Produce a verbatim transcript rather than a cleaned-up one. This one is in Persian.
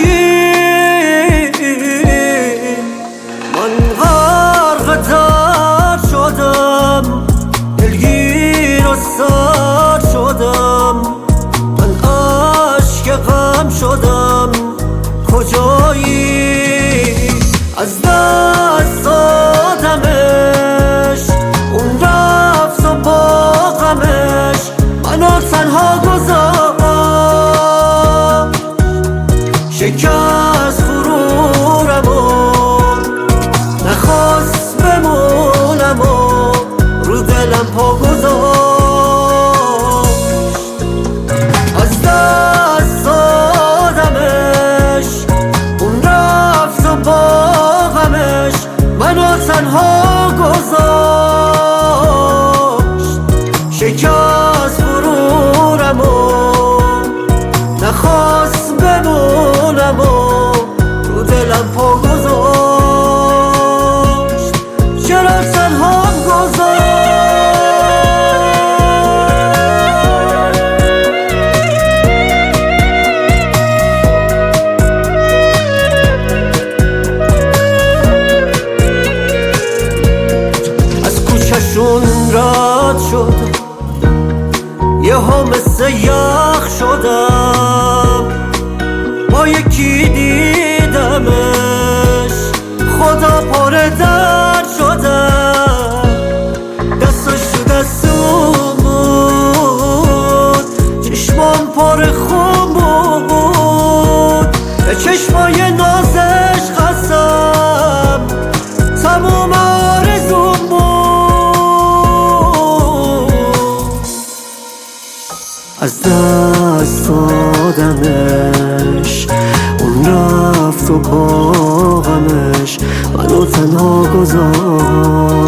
من غرق درد شدم، دلگیر و سرد شدم، من عشق غم شدم. کجایی؟ از دست دادمش، اون رفت و با غمش منو تنها گذاشت. شکست غرورمو، نخواست بمونم و رو دلم پا گذاشت. از دست دادمش، اون رفت و با غمش منو تنها گذاشت. شکست غرورمو، نخواست بمونم و رو دلم پا گذاشت. چرا تنهام گذاشت؟ از کوچه‌شون رد شدم، یهو مثل یخ شدم. با یکی دیدمش، خدا پر درد شدم. دستش تو دستم بود، چشمام پر خون بود. به چشمای نازش خستم، تموم آرزوم بود. از دست دادمش، اون رفت و با غمش منو تنها گذاشت.